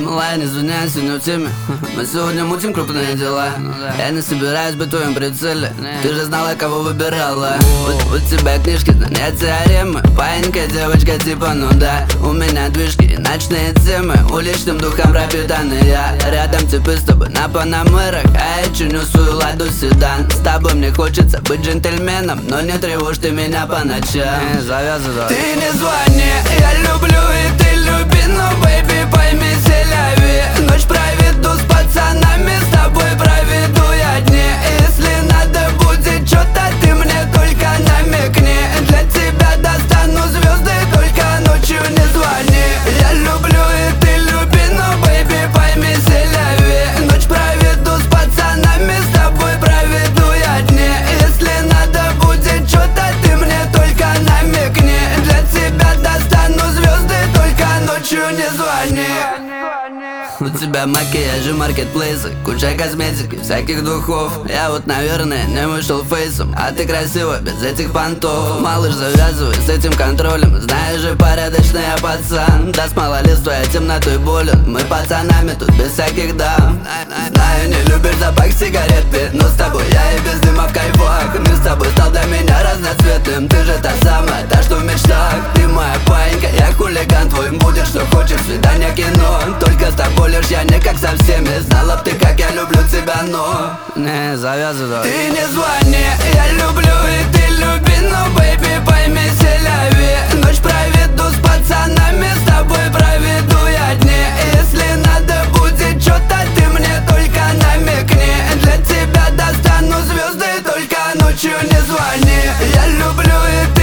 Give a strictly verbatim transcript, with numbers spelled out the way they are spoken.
Малая, не звоняй, сегодня в теме. Мы сегодня мутим крупные дела. Я не собираюсь быть в твоем прицеле. Ты же знала, кого выбирала. У, у тебя книжки, знания, теоремы. Паинька, девочка типа, ну да. У меня движки и ночные темы. Уличным духом пропитанный я. Рядом типы с тобой на панамерах, а я чиню свою ладу седан. С тобой мне хочется быть джентльменом, но не тревожь ты меня по ночам. Не, завязывай. Ты не звони, я люблю и ты люби, но, бэйби, пойми, селяви. Ночь проведу с пацанами, с тобой проведу я дни. Если надо будет что-то, ты мне только намекни. Для тебя достану звезды, только ночью не звони. Я люблю и ты люби, но, бэйби, пойми, селяви. Ночь проведу с пацанами, с тобой проведу я дни. Если надо будет что-то, ты мне только намекни. Для тебя достану звезды, только ночью не звони. У тебя макияжи, маркетплейсы, куча косметики, всяких духов. Я вот, наверное, не вышел фейсом, а ты красива без этих понтов. Малыш, завязывай с этим контролем. Знаешь же, порядочный я пацан. Да с малолетства я темнотой болен. Мы пацанами тут без всяких дам. Знаю, не любишь запах сигареты, но с тобой я и без дыма в кайфах. Мир с тобой стал для меня разноцветным. Ты же та самая, та, что в мечтах. Ты моя паинька, я хулиган твой. Будешь, что хочешь, свидание, кино. Только с тобой лишь я не как со всеми. Знала б ты, как я люблю тебя, но не, завязывай. Ты не звони, я люблю и ты люби, но, бэйби, пойми, селяви. Ночь проведу с пацанами, с тобой проведу я дни. Если надо будет что-то, ты мне только намекни. Для тебя достану звезды, только ночью не звони. Я люблю и ты